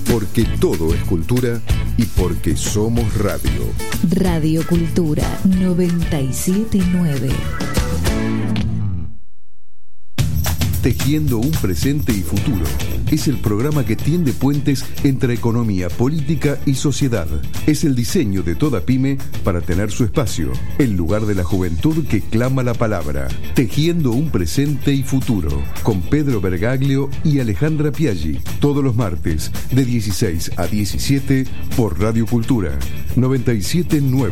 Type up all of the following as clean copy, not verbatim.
Porque todo es cultura y porque somos radio. Radio Cultura 979. Tejiendo un presente y futuro. Es el programa que tiende puentes entre economía, política y sociedad. Es el diseño de toda pyme para tener su espacio. El lugar de la juventud que clama la palabra. Tejiendo un presente y futuro. Con Pedro Bergaglio y Alejandra Piaggi. Todos los martes, de 16 a 17, por Radio Cultura 979.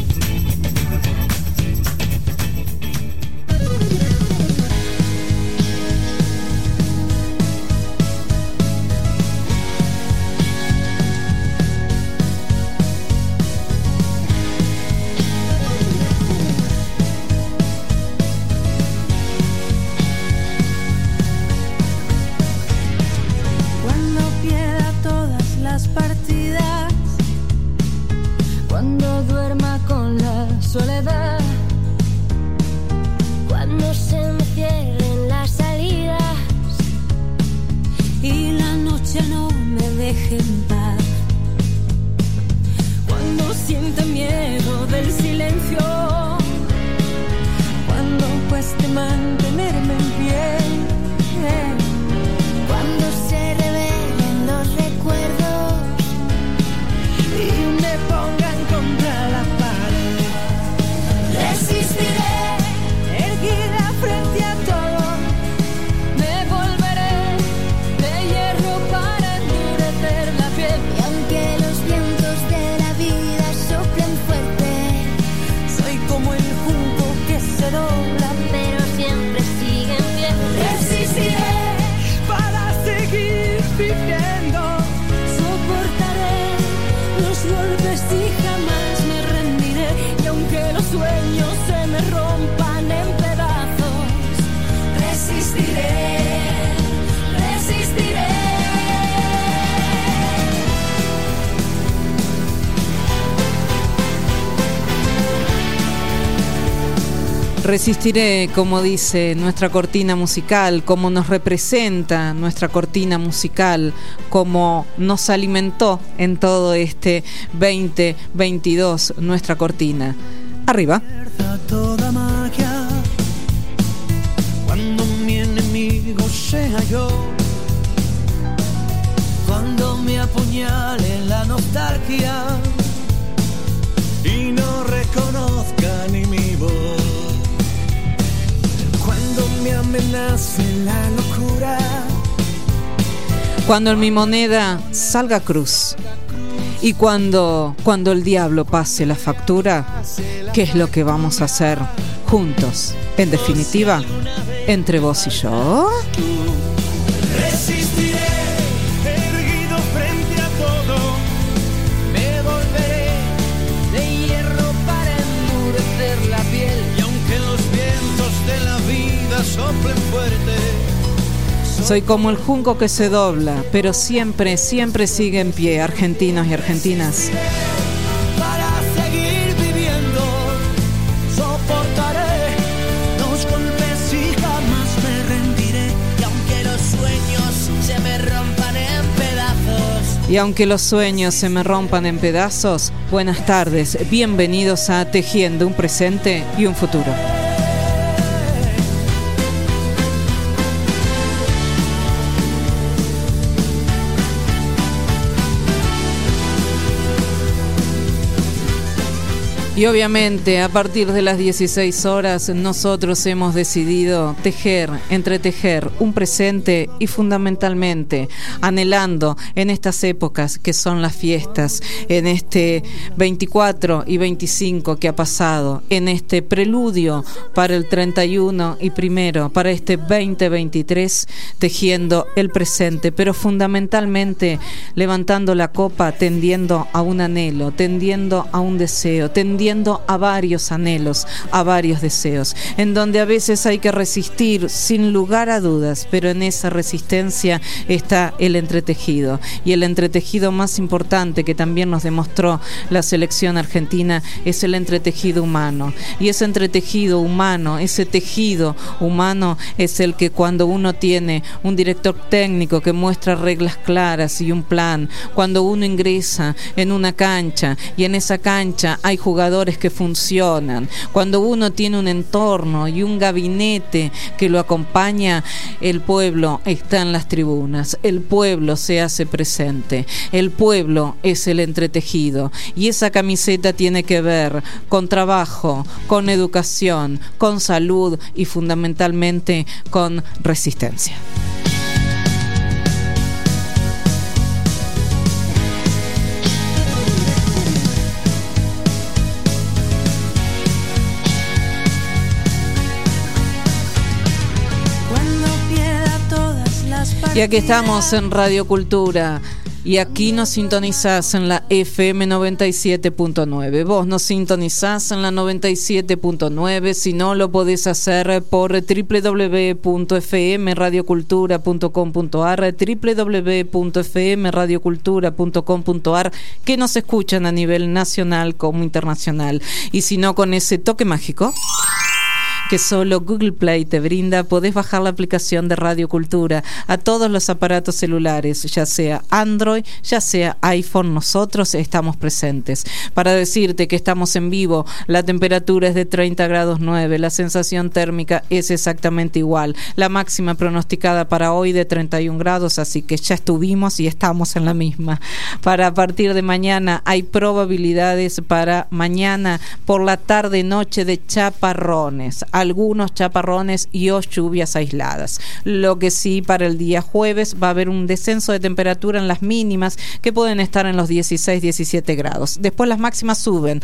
Resistiré, como dice nuestra cortina musical, como nos representa nuestra cortina musical, como nos alimentó en todo este 2022 nuestra cortina. Arriba. Toda magia, cuando mi enemigo sea yo, cuando me apuñale la nostalgia y no reconozca ni mi voz. Me amenace la locura. Cuando en mi moneda salga cruz. Y cuando el diablo pase la factura, ¿qué es lo que vamos a hacer juntos? En definitiva, entre vos y yo. Resistiré, erguido frente a todo. Me volveré de hierro para endurecer la piel. Y aunque los vientos de la vida soplen fuerte, soy como el junco que se dobla, pero siempre, siempre sigue en pie, argentinos y argentinas. Para seguir viviendo, soportaré los golpes y jamás me rendiré. Y aunque los sueños se me rompan en pedazos. Y aunque los sueños se me rompan en pedazos, buenas tardes, bienvenidos a Tejiendo un presente y un futuro. Y obviamente a partir de las 16 horas nosotros hemos decidido entretejer un presente y fundamentalmente anhelando en estas épocas que son las fiestas, en este 24 y 25 que ha pasado, en este preludio para el 31 y primero, para este 2023, tejiendo el presente, pero fundamentalmente levantando la copa, tendiendo a un anhelo, tendiendo a un deseo, tendiendo resistiendo a varios anhelos, a varios deseos, en donde a veces hay que resistir sin lugar a dudas, pero en esa resistencia está el entretejido, y el entretejido más importante que también nos demostró la selección argentina es el entretejido humano, y ese entretejido humano, ese tejido humano es el que cuando uno tiene un director técnico que muestra reglas claras y un plan, cuando uno ingresa en una cancha y en esa cancha hay jugadores que funcionan, cuando uno tiene un entorno y un gabinete que lo acompaña, el pueblo está en las tribunas, el pueblo se hace presente, el pueblo es el entretejido, y esa camiseta tiene que ver con trabajo, con educación, con salud y fundamentalmente con resistencia. Y aquí estamos en Radio Cultura. Y aquí nos sintonizás en la FM 97.9. Vos nos sintonizás en la 97.9. Si no, lo podés hacer por www.fmradiocultura.com.ar, www.fmradiocultura.com.ar, que nos escuchan a nivel nacional como internacional. Y si no, con ese toque mágico que solo Google Play te brinda, podés bajar la aplicación de Radio Cultura a todos los aparatos celulares, ya sea Android, ya sea iPhone. Nosotros estamos presentes para decirte que estamos en vivo. La temperatura es de 30 grados 9, la sensación térmica es exactamente igual, la máxima pronosticada para hoy de 31 grados, así que ya estuvimos y estamos en la misma. Para a partir de mañana hay probabilidades para mañana por la tarde noche de chaparrones, algunos chaparrones y o lluvias aisladas. Lo que sí, para el día jueves va a haber un descenso de temperatura en las mínimas que pueden estar en los 16-17 grados. Después las máximas suben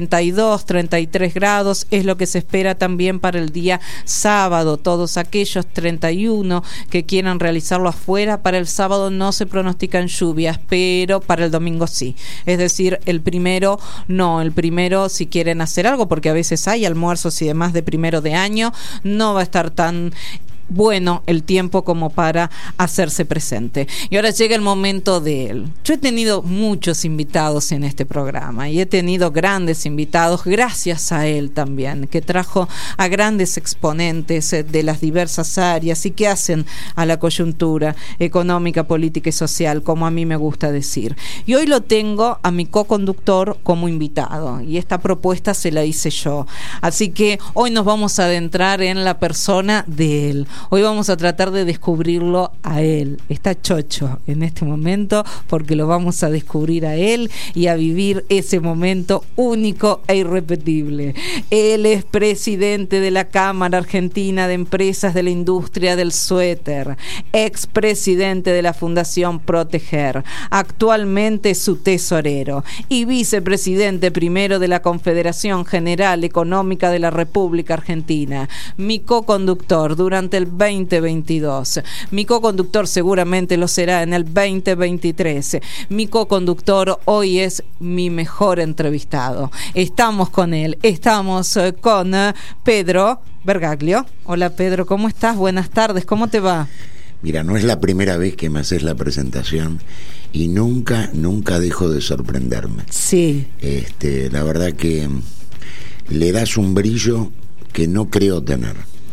32-33 grados, es lo que se espera también para el día sábado. Todos aquellos 31 que quieran realizarlo afuera, para el sábado no se pronostican lluvias, pero para el domingo sí. Es decir, el primero no, el primero si quieren hacer algo, porque a veces hay almuerzos y demás de primero de año, no va a estar tan bueno el tiempo como para hacerse presente. Y ahora llega el momento de él. Yo he tenido muchos invitados en este programa y he tenido grandes invitados gracias a él también, que trajo a grandes exponentes de las diversas áreas y que hacen a la coyuntura económica, política y social, como a mí me gusta decir. Y hoy lo tengo a mi co-conductor como invitado, y esta propuesta se la hice yo. Así que hoy nos vamos a adentrar en la persona de él. Hoy vamos a tratar de descubrirlo a él. Está chocho en este momento porque lo vamos a descubrir a él y a vivir ese momento único e irrepetible. Él es presidente de la Cámara Argentina de Empresas de la Industria del Suéter, expresidente de la Fundación Proteger, actualmente su tesorero, y vicepresidente primero de la Confederación General Económica de la República Argentina. Mi co-conductor durante el 2022. Mi co-conductor seguramente lo será en el 2023. Mi co-conductor hoy es mi mejor entrevistado. Estamos con él, estamos con Pedro Bergaglio. Hola Pedro, ¿cómo estás? Buenas tardes, ¿cómo te va? Mira, no es la primera vez que me haces la presentación y nunca dejo de sorprenderme. Sí. La verdad que le das un brillo que no creo tener.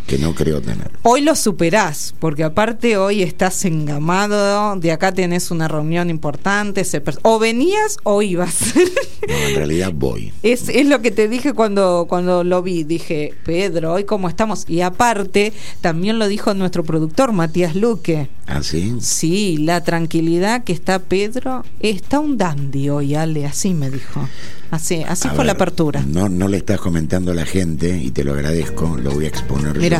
Hoy lo superás, porque aparte hoy estás engamado, de acá tenés una reunión importante, o venías o ibas. No, en realidad voy. Es lo que te dije cuando lo vi, dije, Pedro, hoy cómo estamos, y aparte también lo dijo nuestro productor Matías Luque. ¿Ah, sí? Sí, la tranquilidad que está Pedro, está un dandy hoy, Ale, así me dijo. Así fue la apertura. No le estás comentando a la gente y te lo agradezco, lo voy a exponer. Mirá,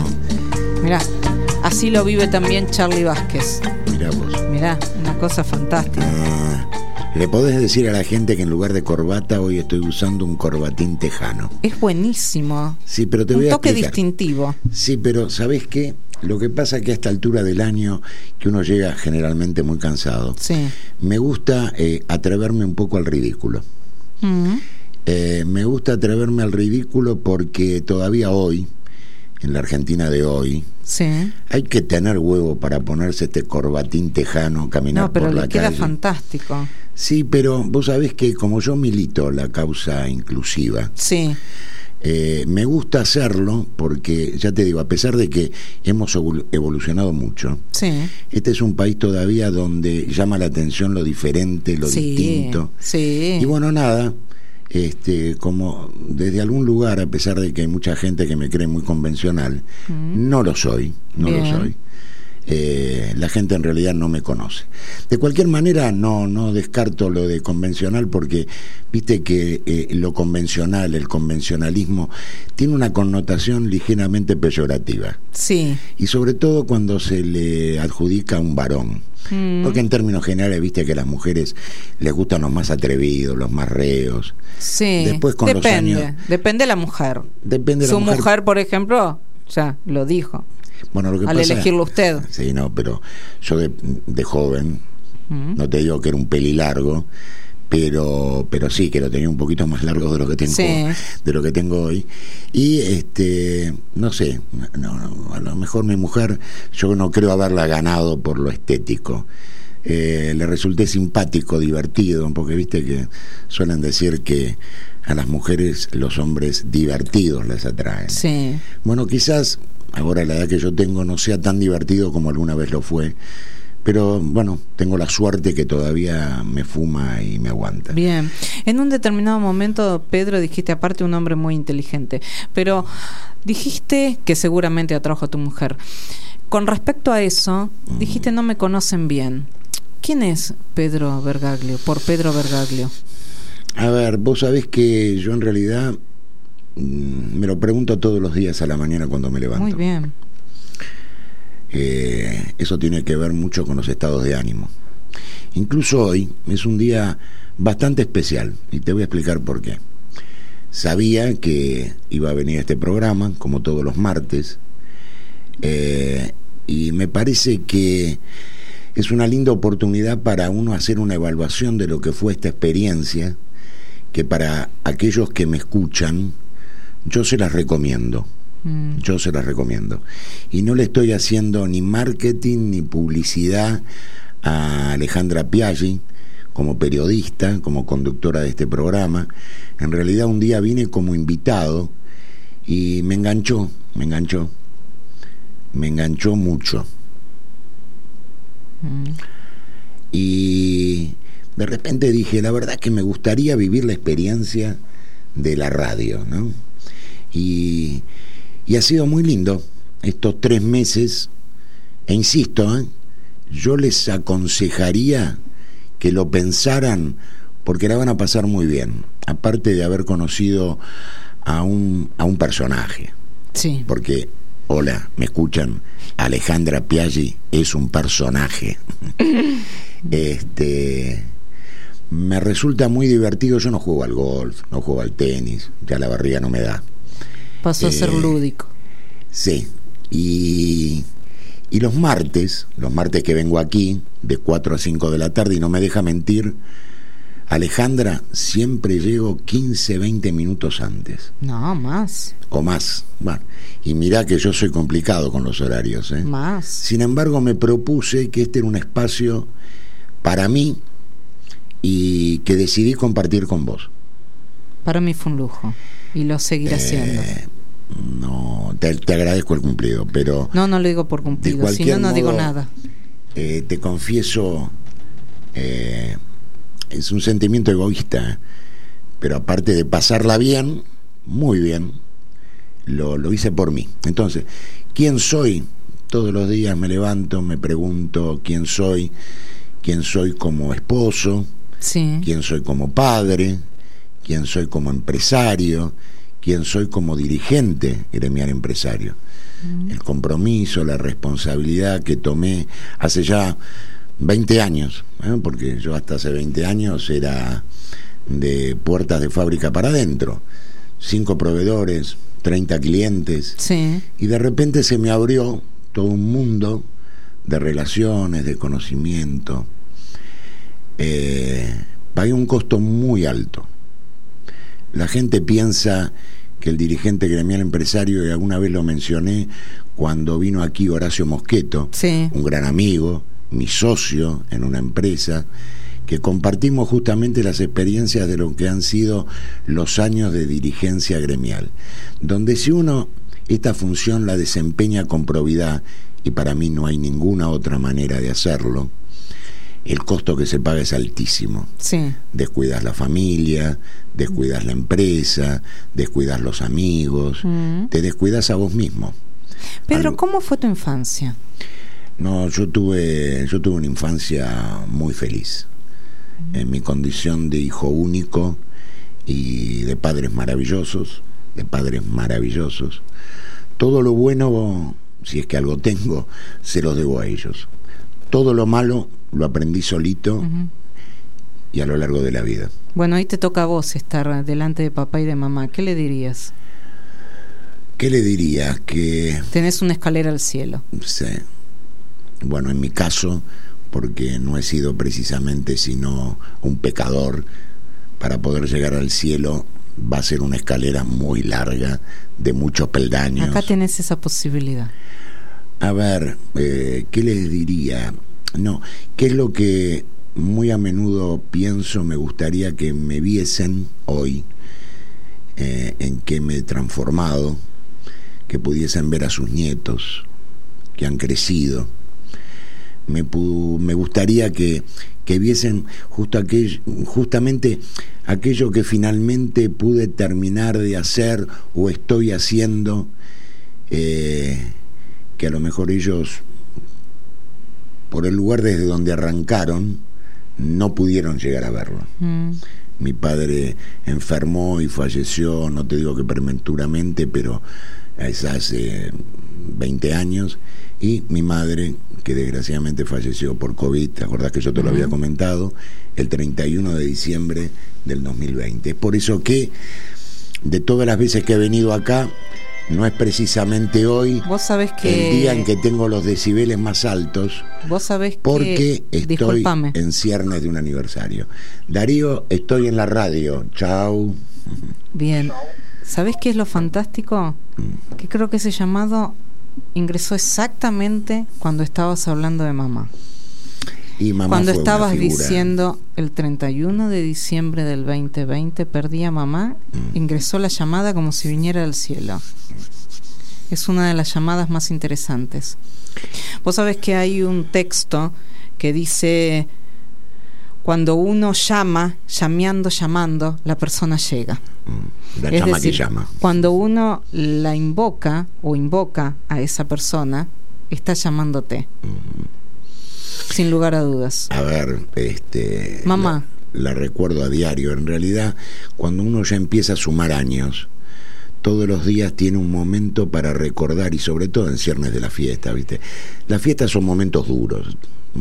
así lo vive también Charlie Vázquez. Mirá vos. Mirá, una cosa fantástica. Le podés decir a la gente que en lugar de corbata hoy estoy usando un corbatín tejano. Es buenísimo. Sí, pero te voy a explicar. Un toque distintivo. Sí, pero ¿sabés qué? Lo que pasa es que a esta altura del año, que uno llega generalmente muy cansado, sí, me gusta atreverme un poco al ridículo. Me gusta atreverme al ridículo porque todavía hoy, en la Argentina de hoy, sí, hay que tener huevo para ponerse este corbatín tejano, caminar por la calle. No, pero le queda fantástico. Sí, pero vos sabés que como yo milito la causa inclusiva, sí, me gusta hacerlo porque, ya te digo, a pesar de que hemos evolucionado mucho, sí, este es un país todavía donde llama la atención lo diferente, lo distinto. Sí. Y bueno, nada, como desde algún lugar, a pesar de que hay mucha gente que me cree muy convencional, no lo soy, no lo soy. La gente en realidad no me conoce. De cualquier manera no descarto lo de convencional porque viste que lo convencional, el convencionalismo tiene una connotación ligeramente peyorativa. Sí. Y sobre todo cuando se le adjudica a un varón. Porque en términos generales viste que a las mujeres les gustan los más atrevidos, los más reos. Sí. Después con depende, los años, depende de la mujer. Depende de Su la mujer, por ejemplo, ya lo dijo. Bueno, lo que al pasa, elegirlo usted. Sí, no, pero yo de joven, no te digo que era un pelilargo, pero sí que lo tenía un poquito más largo de lo que tengo, sí, de lo que tengo hoy. Y no sé, a lo mejor mi mujer, yo no creo haberla ganado por lo estético. Le resulté simpático, divertido, porque viste que suelen decir que a las mujeres los hombres divertidos les atraen. Sí. Bueno, quizás ahora a la edad que yo tengo no sea tan divertido como alguna vez lo fue, pero bueno, tengo la suerte que todavía me fuma y me aguanta. Bien, en un determinado momento, Pedro, dijiste, aparte un hombre muy inteligente, pero dijiste que seguramente atrajo a tu mujer. Con respecto a eso, dijiste no me conocen bien. ¿Quién es Pedro Bergaglio? Por Pedro Bergaglio. A ver, vos sabés que yo en realidad me lo pregunto todos los días a la mañana cuando me levanto. Muy bien. Eso tiene que ver mucho con los estados de ánimo. Incluso hoy es un día bastante especial y te voy a explicar por qué. Sabía que iba a venir este programa, como todos los martes, y me parece que es una linda oportunidad para uno hacer una evaluación de lo que fue esta experiencia, que para aquellos que me escuchan, yo se las recomiendo. Yo se las recomiendo. Y no le estoy haciendo ni marketing ni publicidad a Alejandra Piaggi como periodista, como conductora de este programa. En realidad un día vine como invitado y me enganchó mucho. Y de repente dije, la verdad que me gustaría vivir la experiencia de la radio, ¿no? Y ha sido muy lindo estos 3 meses, e insisto, yo les aconsejaría que lo pensaran, porque la van a pasar muy bien, aparte de haber conocido a un personaje. Sí. Porque, hola, ¿me escuchan? Alejandra Piaggi es un personaje. Me resulta muy divertido. Yo no juego al golf, no juego al tenis, ya la barriga no me da. Pasó a ser lúdico. Sí, y los martes que vengo aquí, de 4 a 5 de la tarde, y no me deja mentir, Alejandra, siempre llego 15, 20 minutos antes. No, más. O más. Bueno, y mirá que yo soy complicado con los horarios, ¿eh? Más. Sin embargo, me propuse que este era un espacio para mí y que decidí compartir con vos. Para mí fue un lujo y lo seguiré haciendo. No, te agradezco el cumplido, pero... No lo digo por cumplido, si no, no digo nada. Te confieso, es un sentimiento egoísta, pero aparte de pasarla bien, muy bien, lo hice por mí. Entonces, ¿quién soy? Todos los días me levanto, me pregunto quién soy como esposo, sí, quién soy como padre, quién soy como empresario, quién soy como dirigente gremial empresario. El compromiso, la responsabilidad que tomé hace ya 20 años, porque yo hasta hace 20 años era de puertas de fábrica para adentro, 5 proveedores, 30 clientes, sí, y de repente se me abrió todo un mundo de relaciones, de conocimiento. Pagué un costo muy alto. la gente piensa que el dirigente gremial empresario, y alguna vez lo mencioné cuando vino aquí Horacio Mosqueto, sí, un gran amigo, mi socio en una empresa, que compartimos justamente las experiencias de lo que han sido los años de dirigencia gremial, donde si uno esta función la desempeña con probidad, y para mí no hay ninguna otra manera de hacerlo, el costo que se paga es altísimo. Sí. Descuidas la familia, descuidas la empresa, descuidas los amigos, te descuidas a vos mismo. Pedro, ¿cómo fue tu infancia? No, yo tuve una infancia muy feliz. En mi condición de hijo único y de padres maravillosos, todo lo bueno, si es que algo tengo, se lo debo a ellos. Todo lo malo lo aprendí solito y a lo largo de la vida. Bueno, ahí te toca a vos estar delante de papá y de mamá. ¿Qué le dirías? ¿Qué le diría? Que tenés una escalera al cielo. Sí. Bueno, en mi caso, porque no he sido precisamente sino un pecador, para poder llegar al cielo va a ser una escalera muy larga, de muchos peldaños. Acá tenés esa posibilidad. A ver, ¿qué les diría? No, ¿qué es lo que muy a menudo pienso? Me gustaría que me viesen hoy, en que me he transformado, que pudiesen ver a sus nietos, que han crecido. Me gustaría que viesen justamente aquello que finalmente pude terminar de hacer o estoy haciendo, que a lo mejor ellos, por el lugar desde donde arrancaron, no pudieron llegar a verlo. Mi padre enfermó y falleció, no te digo que prematuramente, pero es hace 20 años, y mi madre, que desgraciadamente falleció por COVID, ¿te acordás que yo te lo había comentado? El 31 de diciembre del 2020. Es por eso que, de todas las veces que he venido acá, no es precisamente hoy. Vos sabés que el día en que tengo los decibeles más altos. Vos sabés porque que estoy disculpame, en ciernes de un aniversario. Darío, estoy en la radio. Chau. Bien. ¿Sabés qué es lo fantástico? Que creo que ese llamado ingresó exactamente cuando estabas hablando de mamá. Y mamá cuando fue estabas una figura. diciendo el 31 de diciembre del 2020 perdí a mamá, ingresó la llamada como si viniera del cielo. Es una de las llamadas más interesantes. Vos sabés que hay un texto que dice: cuando uno llama, llamando, la persona llega. La es llama decir, que llama. Cuando uno la invoca o invoca a esa persona, está llamándote. Sin lugar a dudas. A ver, mamá. La recuerdo a diario. En realidad, cuando uno ya empieza a sumar años, todos los días tiene un momento para recordar, y sobre todo en ciernes de la fiesta, ¿viste? Las fiestas son momentos duros.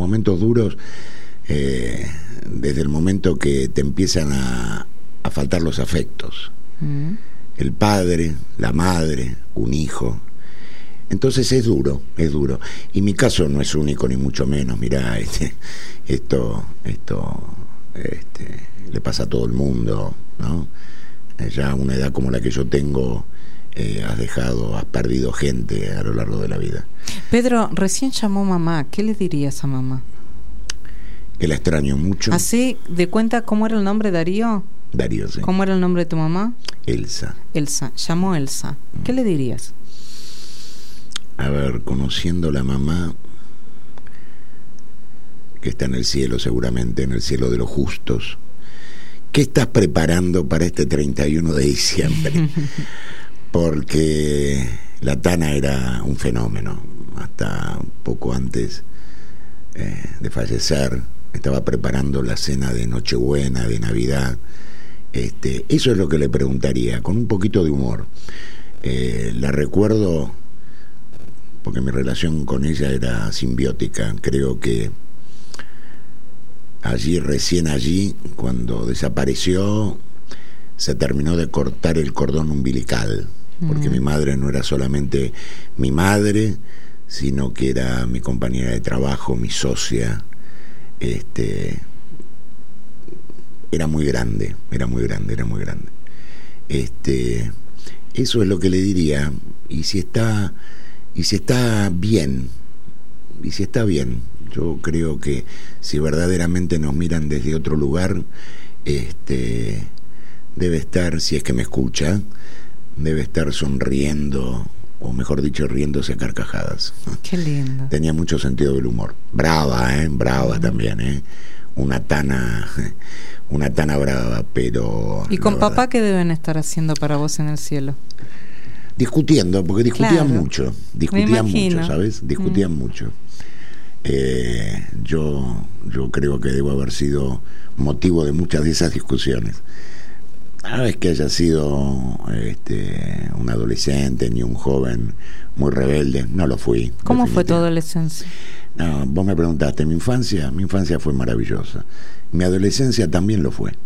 Desde el momento que te empiezan a faltar los afectos. El padre, la madre, un hijo. Entonces es duro. Y mi caso no es único, ni mucho menos. Mirá, esto le pasa a todo el mundo, ¿no? Ya a una edad como la que yo tengo, has perdido gente a lo largo de la vida. Pedro, recién llamó mamá. ¿Qué le dirías a mamá? Que la extraño mucho. ¿Así de cuenta cómo era el nombre, Darío? Darío, sí. ¿Cómo era el nombre de tu mamá? Elsa. Llamó Elsa. ¿Qué le dirías? A ver, conociendo la mamá, que está en el cielo seguramente, en el cielo de los justos, ¿qué estás preparando para este 31 de diciembre? Porque la Tana era un fenómeno. Hasta poco antes de fallecer, estaba preparando la cena de Nochebuena, de Navidad. Eso es lo que le preguntaría, con un poquito de humor. La recuerdo porque mi relación con ella era simbiótica. Creo que recién allí, cuando desapareció, se terminó de cortar el cordón umbilical, porque mi madre no era solamente mi madre, sino que era mi compañera de trabajo, mi socia. Era muy grande. Eso es lo que le diría. Y si está bien, yo creo que si verdaderamente nos miran desde otro lugar, debe estar, si es que me escucha, debe estar sonriendo, o mejor dicho, riéndose a carcajadas. Qué lindo. Tenía mucho sentido del humor. Brava también, una tana brava, pero... ¿Y con papá qué deben estar haciendo para vos en el cielo? Discutiendo, porque discutían Claro. mucho, ¿sabes? Discutían mucho. Yo creo que debo haber sido motivo de muchas de esas discusiones. No es que haya sido un adolescente ni un joven muy rebelde, no lo fui. ¿Cómo fue tu adolescencia? No, vos me preguntaste, mi infancia fue maravillosa. Mi adolescencia también lo fue.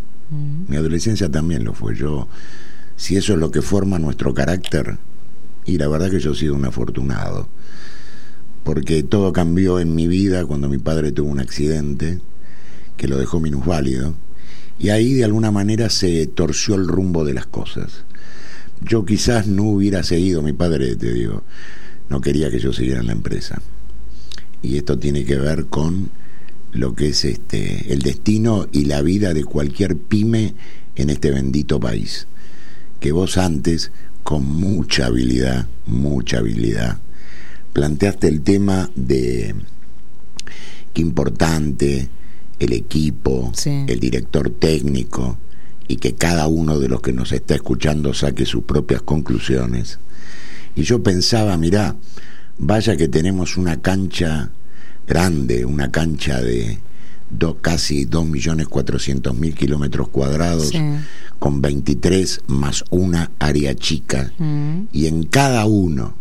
Yo, si eso es lo que forma nuestro carácter, y la verdad que yo he sido un afortunado, porque todo cambió en mi vida cuando mi padre tuvo un accidente que lo dejó minusválido, y ahí de alguna manera se torció el rumbo de las cosas. Yo quizás no hubiera seguido, mi padre, te digo, no quería que yo siguiera en la empresa, y esto tiene que ver con lo que es el destino y la vida de cualquier pyme en este bendito país, que vos antes, con mucha habilidad, planteaste el tema de qué importante el equipo, sí, el director técnico, y que cada uno de los que nos está escuchando saque sus propias conclusiones. Y yo pensaba, mirá, vaya que tenemos una cancha grande, una cancha de casi 2.400.000 kilómetros cuadrados, sí, con 23 más una área chica, y en cada una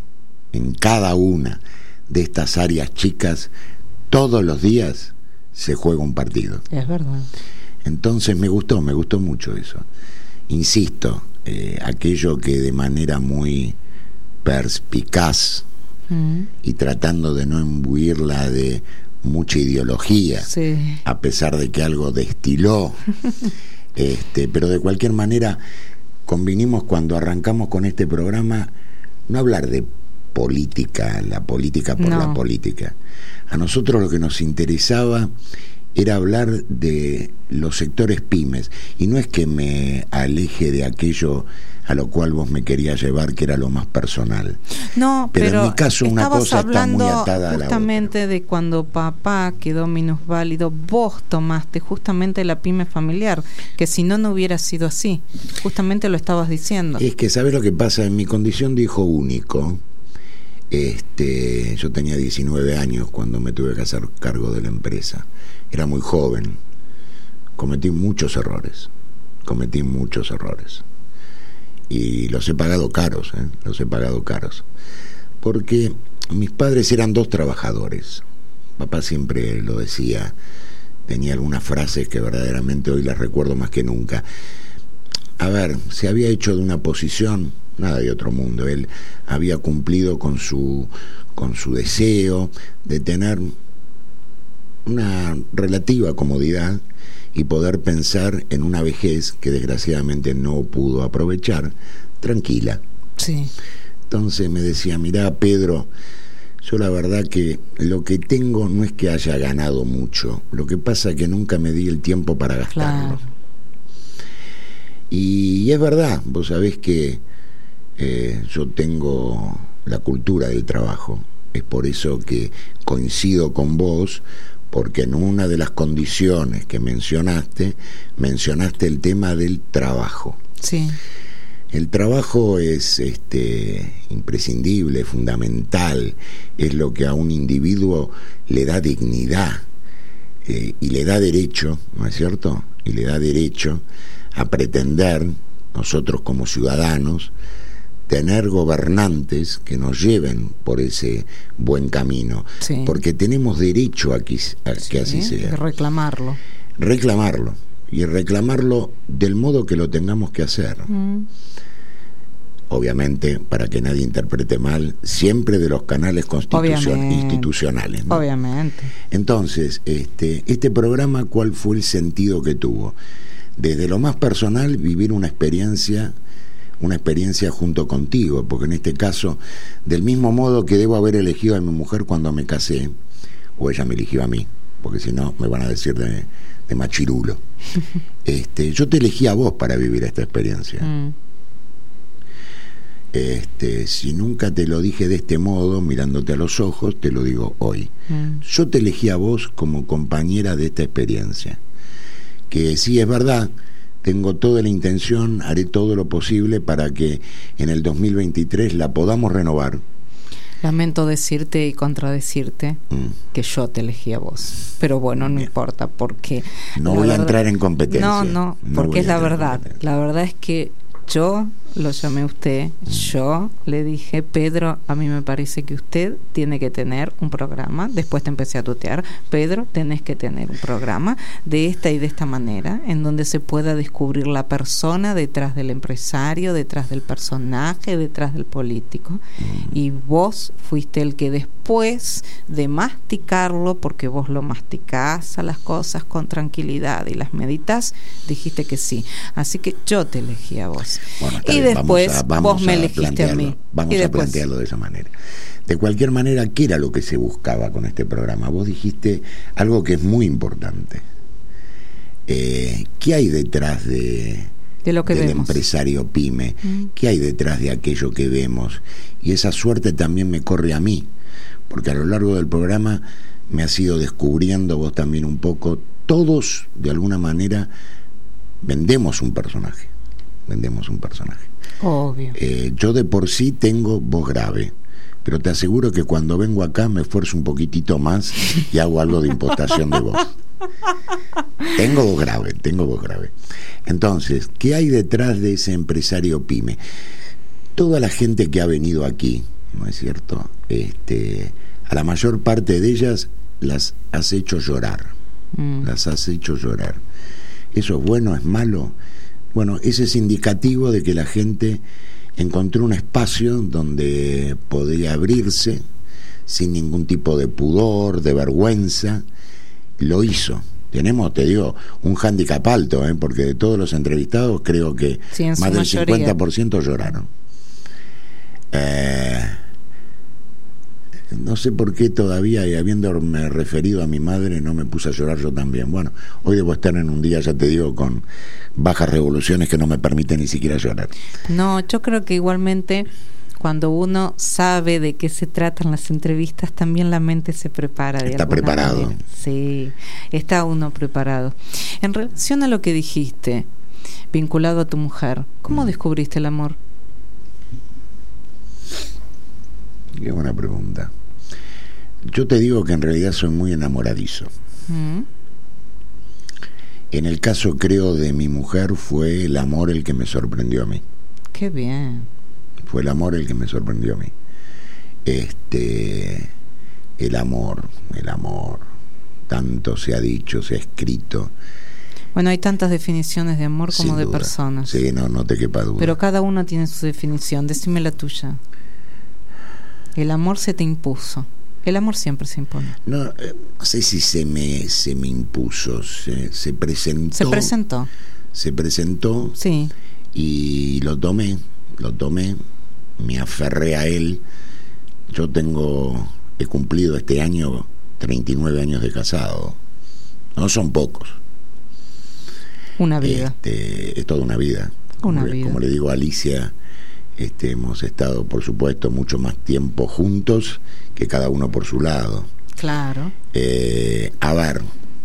de estas áreas chicas todos los días se juega un partido. Es verdad. Entonces me gustó mucho eso. Insisto, aquello que de manera muy perspicaz y tratando de no imbuirla de mucha ideología, sí, a pesar de que algo destiló, pero de cualquier manera convinimos cuando arrancamos con este programa no hablar de política, la política por la política. A nosotros lo que nos interesaba era hablar de los sectores pymes, y no es que me aleje de aquello a lo cual vos me querías llevar, que era lo más personal. No, pero en mi caso una cosa está muy atada a la justamente otra. de cuando papá quedó minusválido, vos tomaste justamente la pyme familiar, que si no hubiera sido así. Justamente lo estabas diciendo. Es que, ¿sabes lo que pasa? En mi condición de hijo único, yo tenía 19 años cuando me tuve que hacer cargo de la empresa. Era muy joven. Cometí muchos errores. Y los he pagado caros, porque mis padres eran dos trabajadores. Papá siempre lo decía, tenía algunas frases que verdaderamente hoy las recuerdo más que nunca. A ver, se había hecho de una posición nada de otro mundo. Él había cumplido con su deseo de tener una relativa comodidad y poder pensar en una vejez que desgraciadamente no pudo aprovechar, tranquila. Sí. Entonces me decía, mirá, Pedro, yo la verdad que lo que tengo no es que haya ganado mucho, lo que pasa es que nunca me di el tiempo para gastarlo. Claro. Y es verdad, vos sabés que yo tengo la cultura del trabajo, es por eso que coincido con vos, porque en una de las condiciones que mencionaste el tema del trabajo. Sí. El trabajo es imprescindible, fundamental, es lo que a un individuo le da dignidad y le da derecho, ¿no es cierto? Y le da derecho a pretender, nosotros como ciudadanos, tener gobernantes que nos lleven por ese buen camino, sí, porque tenemos derecho a que así sea. Reclamarlo y reclamarlo del modo que lo tengamos que hacer. Obviamente, para que nadie interprete mal, siempre de los canales institucionales, ¿no? Obviamente. Entonces, este programa, ¿cuál fue el sentido que tuvo? Desde lo más personal, vivir una experiencia una experiencia junto contigo, porque en este caso, del mismo modo que debo haber elegido a mi mujer cuando me casé, o ella me eligió a mí, porque si no me van a decir de machirulo. Yo te elegí a vos para vivir esta experiencia. Si nunca te lo dije de este modo, mirándote a los ojos, te lo digo hoy. Yo te elegí a vos como compañera de esta experiencia, que sí es verdad, tengo toda la intención, haré todo lo posible para que en el 2023 la podamos renovar. Lamento decirte y contradecirte que yo te elegí a vos, pero bueno, no importa, porque no voy a entrar en competencia. No, porque es la verdad. La verdad es que yo lo llamé a usted, yo le dije: Pedro, a mí me parece que usted tiene que tener un programa. Después te empecé a tutear: Pedro, tenés que tener un programa de esta y de esta manera, en donde se pueda descubrir la persona detrás del empresario, detrás del personaje, detrás del político. Y vos fuiste el que después de masticarlo, porque vos lo masticás a las cosas con tranquilidad y las meditas, dijiste que sí. Así que yo te elegí a vos. Bueno, y después vos me elegiste a mí. Vamos a plantearlo de esa manera. De cualquier manera, ¿qué era lo que se buscaba con este programa? Vos dijiste algo que es muy importante. ¿Qué hay detrás del empresario pyme? ¿Qué hay detrás de aquello que vemos? Y esa suerte también me corre a mí, porque a lo largo del programa me has ido descubriendo, vos también un poco. Todos, de alguna manera, vendemos un personaje. Obvio. Yo de por sí tengo voz grave, pero te aseguro que cuando vengo acá me esfuerzo un poquitito más y hago algo de impostación de voz. Tengo voz grave. Entonces, ¿qué hay detrás de ese empresario pyme? Toda la gente que ha venido aquí, ¿no es cierto? A la mayor parte de ellas las has hecho llorar. ¿Eso es bueno, es malo? Bueno, ese es indicativo de que la gente encontró un espacio donde podía abrirse sin ningún tipo de pudor, de vergüenza. Lo hizo. Tenemos, te digo, un hándicap alto, porque de todos los entrevistados creo que más del 50% lloraron. No sé por qué todavía, y habiéndome referido a mi madre, no me puse a llorar yo también. Bueno, hoy debo estar en un día, ya te digo, con bajas revoluciones que no me permiten ni siquiera llorar. No, yo creo que igualmente cuando uno sabe de qué se tratan las entrevistas, también la mente se prepara de Está preparado. Manera. Sí, está uno preparado. En relación a lo que dijiste, vinculado a tu mujer, ¿cómo descubriste el amor? Qué buena pregunta. Yo te digo que en realidad soy muy enamoradizo. En el caso, creo, de mi mujer, fue el amor el que me sorprendió a mí. Qué bien. Fue el amor el que me sorprendió a mí. El amor. Tanto se ha dicho, se ha escrito. Bueno, hay tantas definiciones de amor como de personas. Sí, no te quepa duda. Pero cada uno tiene su definición. Decime la tuya. El amor se te impuso. El amor siempre se impone. No sé si se me impuso. Se presentó. Se presentó. Sí. Y lo tomé. Me aferré a él. Yo he cumplido este año 39 años de casado. No son pocos. Una vida. Es toda una vida. Como le digo a Alicia, hemos estado, por supuesto, mucho más tiempo juntos que cada uno por su lado. Claro. A ver,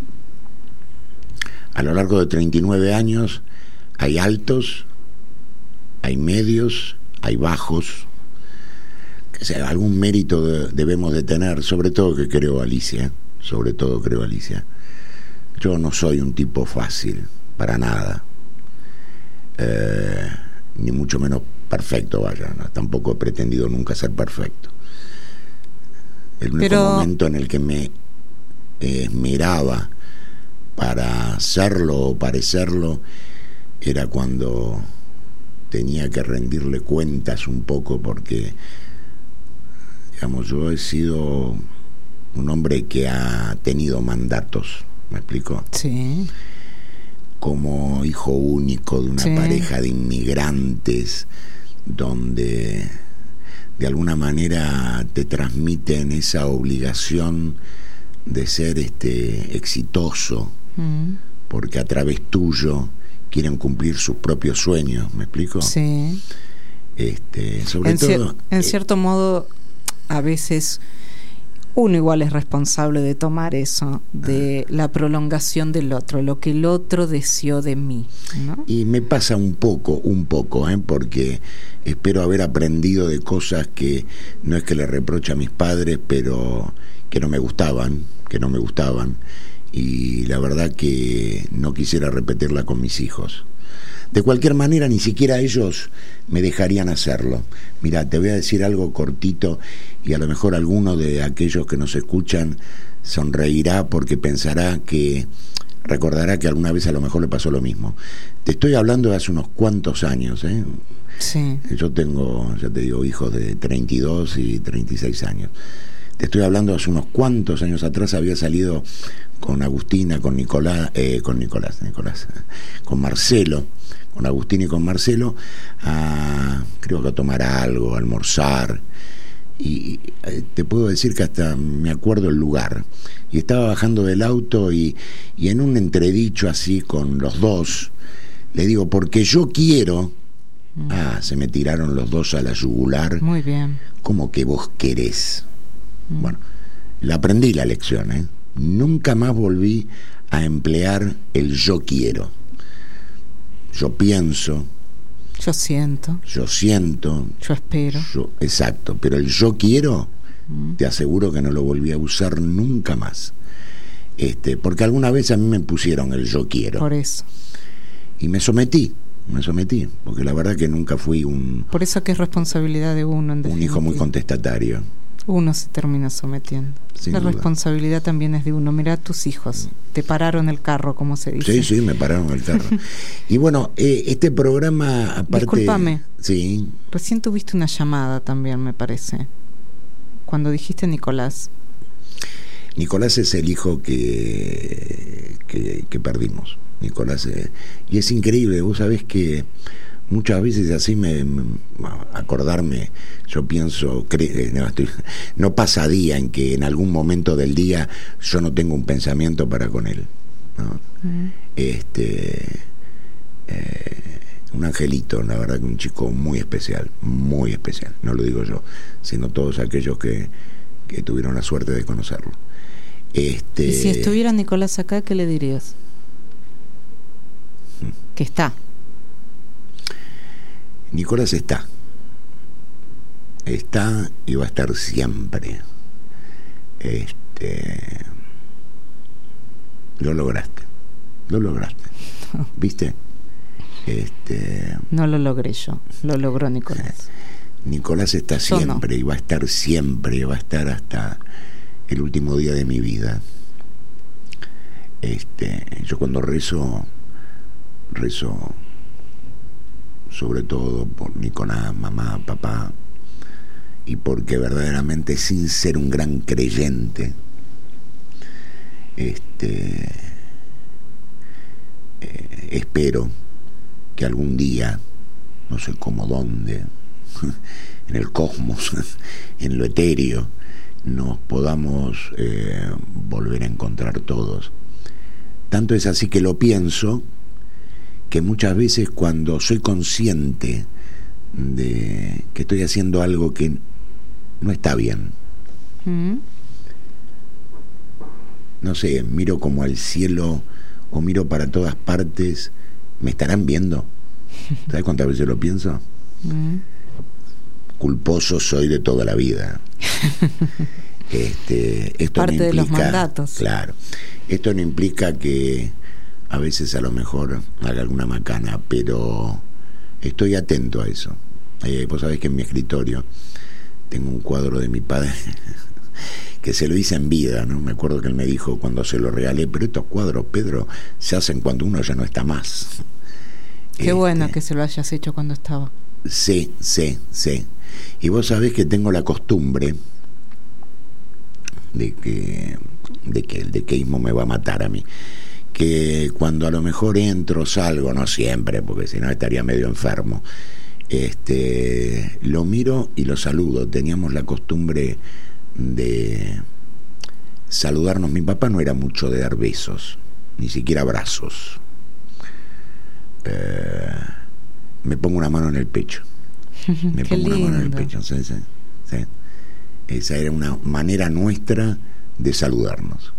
a lo largo de 39 años hay altos, hay medios, hay bajos. O sea, algún mérito debemos de tener, sobre todo creo Alicia. Yo no soy un tipo fácil, para nada. Ni mucho menos perfecto, vaya, ¿no? Tampoco he pretendido nunca ser perfecto. El único momento en el que me esmeraba para serlo o parecerlo era cuando tenía que rendirle cuentas un poco, porque, digamos, yo he sido un hombre que ha tenido mandatos, ¿me explico? Sí. como hijo único de una pareja de inmigrantes, donde de alguna manera te transmiten esa obligación de ser exitoso, porque a través tuyo quieren cumplir sus propios sueños, ¿me explico? Sí. Sobre todo en cierto modo, a veces uno igual es responsable de tomar eso, de la prolongación del otro, lo que el otro deseó de mí, ¿no? Y me pasa un poco, porque espero haber aprendido de cosas que no es que le reproche a mis padres, pero que no me gustaban, y la verdad que no quisiera repetirla con mis hijos. De cualquier manera, ni siquiera ellos me dejarían hacerlo. Mira, te voy a decir algo cortito, y a lo mejor alguno de aquellos que nos escuchan sonreirá porque recordará que alguna vez a lo mejor le pasó lo mismo. Te estoy hablando de hace unos cuantos años, ¿eh? Sí. Yo tengo, ya te digo, hijos de 32 y 36 años. Te estoy hablando de hace unos cuantos años atrás. Había salido con Agustina, con Marcelo, con Agustín y con Marcelo, creo que a tomar algo, a almorzar, y te puedo decir que hasta me acuerdo el lugar, y estaba bajando del auto y en un entredicho así con los dos, le digo, porque yo quiero, se me tiraron los dos a la yugular. Muy bien. ¿Cómo que vos querés? Bueno, la aprendí la lección, Nunca más volví a emplear el yo quiero. Yo pienso, yo siento, yo espero. Exacto, pero el yo quiero, te aseguro que no lo volví a usar nunca más. Porque alguna vez a mí me pusieron el yo quiero. Por eso. Y me sometí, porque la verdad que nunca fui Por eso que es responsabilidad de uno, en un hijo muy contestatario. Uno se termina sometiendo. Sin la duda. Responsabilidad también es de uno. Mirá, tus hijos te pararon el carro, como se dice. Sí, me pararon el carro. Y bueno, este programa, aparte... Discúlpame. Sí. Recién tuviste una llamada también, me parece. Cuando dijiste Nicolás. Nicolás es el hijo que perdimos. Nicolás, y es increíble, vos sabés que muchas veces así acordarme, yo pienso, no pasa día en que en algún momento del día yo no tengo un pensamiento para con él, ¿no? Un angelito, la verdad que un chico muy especial, no lo digo yo, sino todos aquellos que tuvieron la suerte de conocerlo. Y si estuviera Nicolás acá, ¿qué le dirías? Que está. Nicolás está y va a estar siempre. Lo lograste, ¿viste? No lo logré yo, lo logró Nicolás. Nicolás está siempre, y va a estar siempre, va a estar hasta el último día de mi vida. Yo cuando rezo sobre todo por Nicolás, mamá, papá, y porque verdaderamente, sin ser un gran creyente, espero que algún día, no sé cómo, dónde, en el cosmos, en lo etéreo, nos podamos volver a encontrar todos. Tanto es así que lo pienso, que muchas veces cuando soy consciente de que estoy haciendo algo que no está bien, no sé, miro como al cielo o miro para todas partes, ¿me estarán viendo? ¿Sabes cuántas veces lo pienso? Culposo soy de toda la vida. Esto parte no implica, de los mandatos. Claro, esto no implica que a veces a lo mejor haga alguna macana, pero estoy atento a eso. Vos sabés que en mi escritorio tengo un cuadro de mi padre que se lo hice en vida, ¿no? Me acuerdo que él me dijo cuando se lo regalé, pero estos cuadros, Pedro, se hacen cuando uno ya no está más. Qué bueno que se lo hayas hecho cuando estaba. Sí. Y vos sabés que tengo la costumbre de que el dequeísmo me va a matar a mí, que cuando a lo mejor entro, salgo, no siempre, porque si no estaría medio enfermo, lo miro y lo saludo. Teníamos la costumbre de saludarnos. Mi papá no era mucho de dar besos, ni siquiera abrazos. Me pongo una mano en el pecho. Me pongo una mano en el pecho. ¿Sí? Esa era una manera nuestra de saludarnos.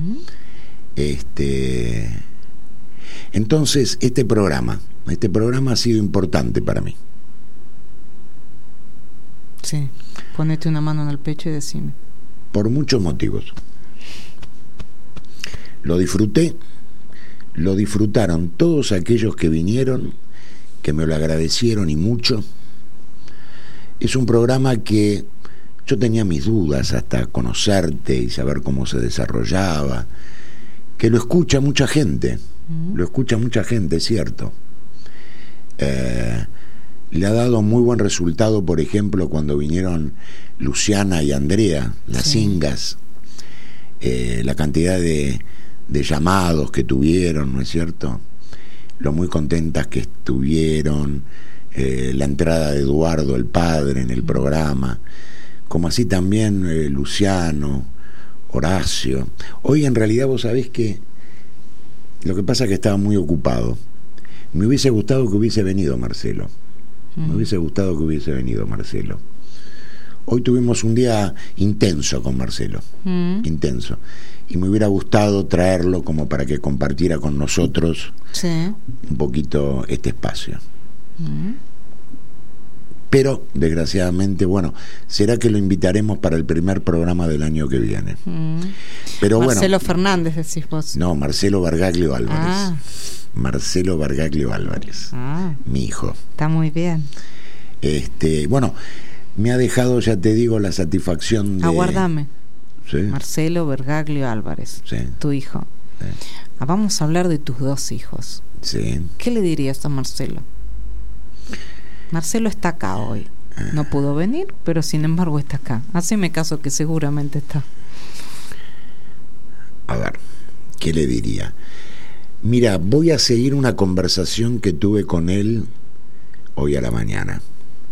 Entonces, este programa ha sido importante para mí. Sí, ponete una mano en el pecho y decime. Por muchos motivos. Lo disfruté, lo disfrutaron todos aquellos que vinieron, que me lo agradecieron y mucho. Es un programa que yo tenía mis dudas hasta conocerte y saber cómo se desarrollaba, que lo escucha mucha gente, es cierto. Le ha dado muy buen resultado, por ejemplo, cuando vinieron Luciana y Andrea, las Ingas, la cantidad de llamados que tuvieron, ¿no es cierto? Lo muy contentas que estuvieron, la entrada de Eduardo, el padre, en el programa, como así también Luciano, Horacio. Hoy en realidad vos sabés que lo que pasa es que estaba muy ocupado. Me hubiese gustado que hubiese venido Marcelo. Hoy tuvimos un día intenso con Marcelo, intenso. Y me hubiera gustado traerlo como para que compartiera con nosotros un poquito este espacio. Pero, desgraciadamente, bueno, será que lo invitaremos para el primer programa del año que viene. Pero Marcelo Fernández, decís vos. No, Marcelo Bargaglio Álvarez. Marcelo Bargaglio Álvarez, mi hijo. Está muy bien. Bueno, me ha dejado, ya te digo, la satisfacción de... Aguardame. ¿Sí? Marcelo Bargaglio Álvarez, tu hijo. Vamos a hablar de tus dos hijos. Sí. ¿Qué le dirías a Marcelo? Marcelo está acá hoy. No pudo venir, pero sin embargo está acá. Haceme caso que seguramente está. A ver, ¿qué le diría? Mira, voy a seguir una conversación que tuve con él hoy a la mañana.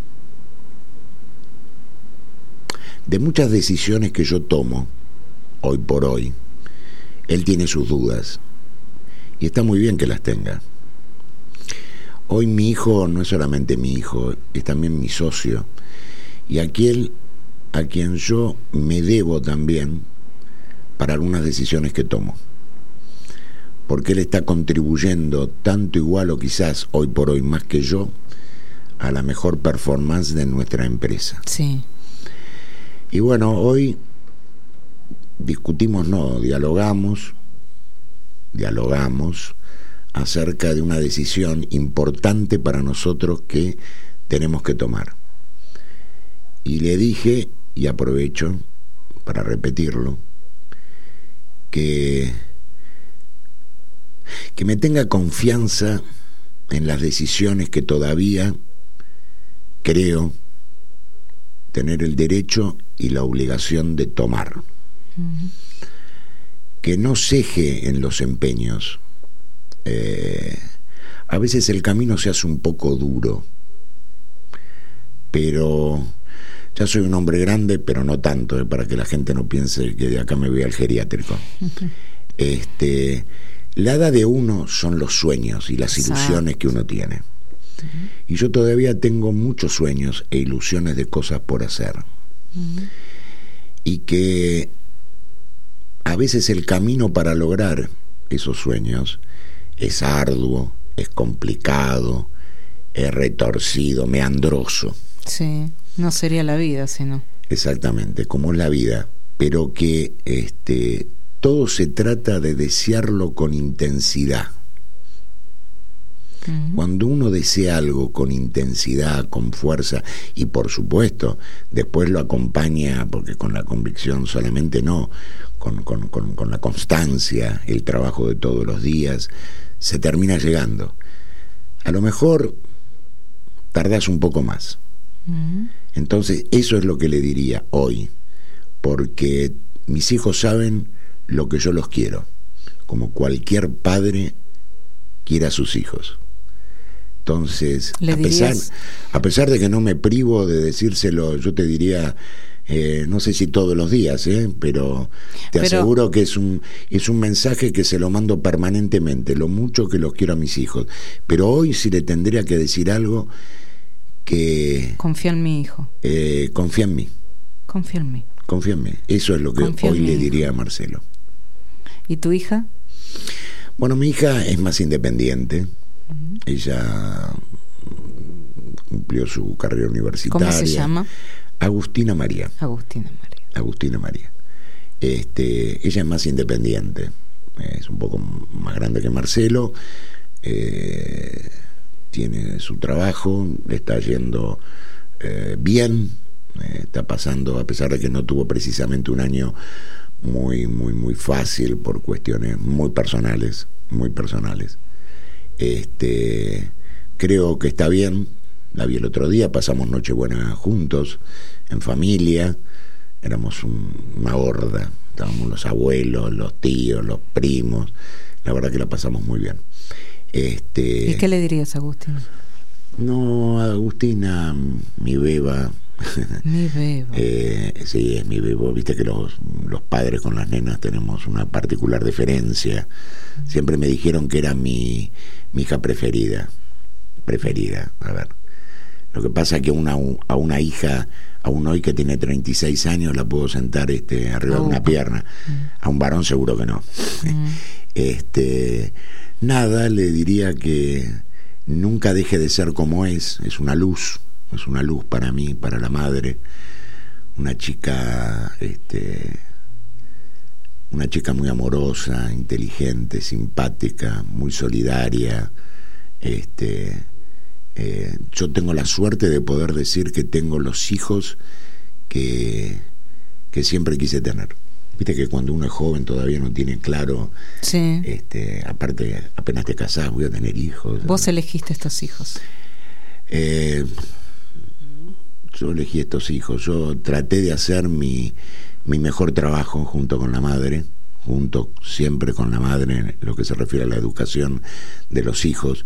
De muchas decisiones que yo tomo, hoy por hoy, él tiene sus dudas. Y está muy bien que las tenga. Hoy mi hijo no es solamente mi hijo, es también mi socio. Y aquel a quien yo me debo también para algunas decisiones que tomo. Porque él está contribuyendo tanto igual o quizás hoy por hoy más que yo a la mejor performance de nuestra empresa. Sí. Y bueno, hoy dialogamos acerca de una decisión importante para nosotros que tenemos que tomar. Y le dije, y aprovecho para repetirlo, que me tenga confianza en las decisiones que todavía creo tener el derecho y la obligación de tomar. Que no ceje en los empeños. A veces el camino se hace un poco duro, pero ya soy un hombre grande, pero no tanto, para que la gente no piense que de acá me voy al geriátrico. La edad de uno son los sueños y las ilusiones que uno tiene. Y yo todavía tengo muchos sueños e ilusiones de cosas por hacer. Y que a veces el camino para lograr esos sueños es arduo, es complicado, es retorcido, meandroso. Sí, no sería la vida, sino. Exactamente, como es la vida, pero que todo se trata de desearlo con intensidad. Cuando uno desea algo con intensidad, con fuerza, y por supuesto después lo acompaña, porque con la convicción solamente no, con la constancia, el trabajo de todos los días, se termina llegando. A lo mejor tardás un poco más. Entonces eso es lo que le diría hoy, porque mis hijos saben lo que yo los quiero, como cualquier padre quiere a sus hijos. Entonces, a pesar de que no me privo de decírselo, yo te diría, no sé si todos los días, pero aseguro que es un mensaje que se lo mando permanentemente, lo mucho que los quiero a mis hijos. Pero hoy si le tendría que decir algo, que... Confía en mi hijo. Confía en mí. Confía en mí. Confía en mí. Eso es lo que hoy le diría a Marcelo. ¿Y tu hija? Bueno, mi hija es más independiente. Ella cumplió su carrera universitaria. ¿Cómo se llama? Agustina María. Ella es más independiente. Es un poco más grande que Marcelo. Tiene su trabajo, le está yendo bien. Está pasando, a pesar de que no tuvo precisamente un año muy fácil por cuestiones muy personales. Creo que está bien. La vi el otro día, pasamos Nochebuena juntos, en familia. Éramos una horda, estábamos los abuelos, los tíos, los primos. La verdad que la pasamos muy bien. ¿Y qué le dirías a Agustina? No, Agustina, mi beba. Mi beba. Sí, es mi bebo. Viste que los padres con las nenas tenemos una particular deferencia. Siempre me dijeron que era mi hija preferida. A ver, lo que pasa es que a una hija, aún hoy que tiene 36 años, la puedo sentar arriba de una pierna. A un varón seguro que no. Nada, le diría que nunca deje de ser como es una luz para mí, para la madre, una chica muy amorosa, inteligente, simpática, muy solidaria. Yo tengo la suerte de poder decir que tengo los hijos que siempre quise tener. Viste que cuando uno es joven todavía no tiene claro. Sí. Aparte, apenas te casás, voy a tener hijos. ¿Vos elegiste estos hijos? Yo elegí estos hijos. Yo traté de hacer mi mejor trabajo junto con la madre, siempre con la madre en lo que se refiere a la educación de los hijos.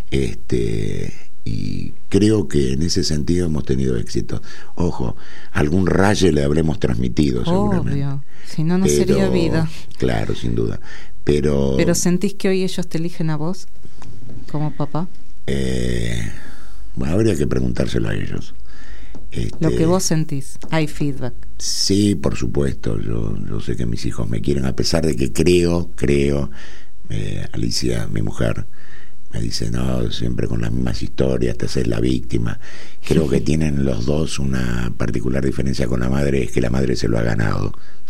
Y creo que en ese sentido hemos tenido éxito. Ojo, algún rayo le habremos transmitido, seguramente. Obvio, si no sería vida. Claro, sin duda. Pero ¿sentís que hoy ellos te eligen a vos como papá? Bueno, habría que preguntárselo a ellos. Lo que vos sentís, hay feedback. Sí, por supuesto. Yo sé que mis hijos me quieren, a pesar de que creo, Alicia, mi mujer, me dice, no, siempre con las mismas historias, te haces la víctima. Creo que tienen los dos una particular diferencia con la madre, es que la madre se lo ha ganado.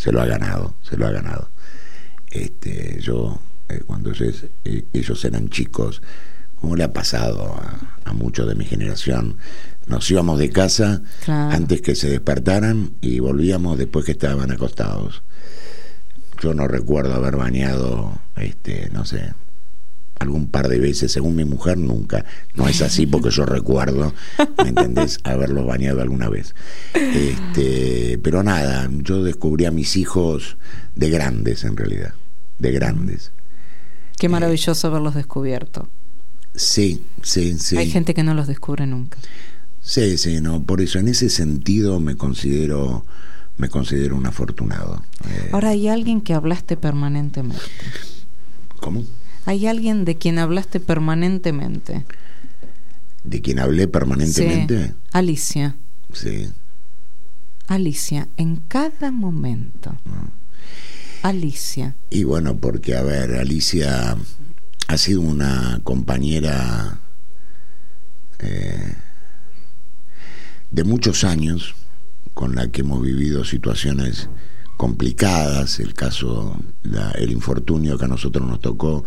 Yo, cuando ellos eran chicos, como le ha pasado a muchos de mi generación, nos íbamos de casa antes que se despertaran y volvíamos después que estaban acostados. Yo no recuerdo haber bañado, no sé, algún par de veces, según mi mujer nunca. No es así porque yo recuerdo, ¿me entendés?, haberlos bañado alguna vez. Pero nada, yo descubrí a mis hijos de grandes, en realidad, de grandes. Qué maravilloso haberlos descubierto. Sí. Hay gente que no los descubre nunca. Sí, no, por eso en ese sentido me considero un afortunado. Ahora, ¿hay alguien que hablaste permanentemente? ¿Cómo? ¿Hay alguien de quien hablaste permanentemente? ¿De quien hablé permanentemente? Sí. Alicia. Sí. Alicia, en cada momento. Alicia. Y bueno, porque, a ver, Alicia ha sido una compañera de muchos años, con la que hemos vivido situaciones complicadas. El caso, el infortunio que a nosotros nos tocó,